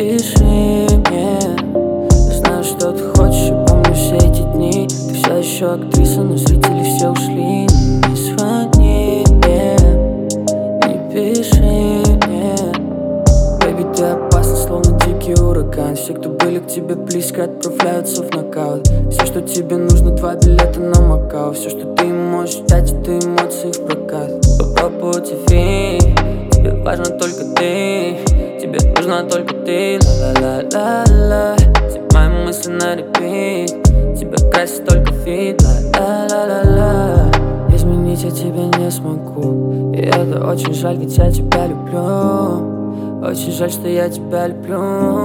пиши мне. Я знаю, что ты хочешь, и помню все эти дни. Ты вся еще актриса, но зрители все ушли. Не звони мне, не пиши мне. Бэйби, ты опасна, словно дикий ураган. Все, кто были к тебе близко, отправляются в нокаут. Все, что тебе нужно, 2 билета на Макао. Все, что ты можешь дать, это эмоции в прокат. По пути, тебе важно только ты, тебе нужна только ты. Ла-ла-ла-ла-ла. Все мои мысли на репит, тебя красит только фит. Ла-ла-ла-ла-ла. Изменить я тебя не смогу, и это очень жаль, ведь я тебя люблю. Очень жаль, что я тебя люблю.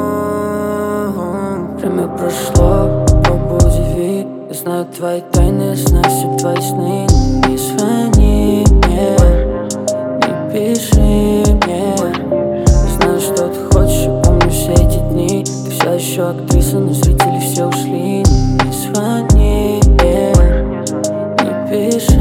Время прошло, попробуй удиви. Я знаю твои тайны, я знаю все твои сны. Не звони мне, не пиши мне. Я знаю, что ты хочешь, и помню все эти дни. Ты вся еще актриса, но зрители все ушли. Не звони мне, не пиши